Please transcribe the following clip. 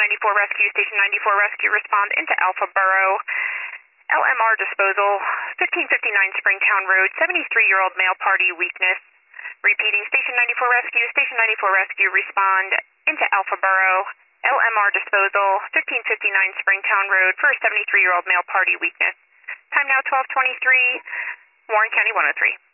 94 Rescue, Station 94 Rescue, respond into Alpha Borough. LMR disposal, 1559 Springtown Road, 73-year-old male party weakness. Repeating, Station 94 Rescue, Station 94 Rescue, respond into Alpha Borough. LMR disposal, 1559 Springtown Road for a 73-year-old male party weakness. Time now 12:23, Warren County 103.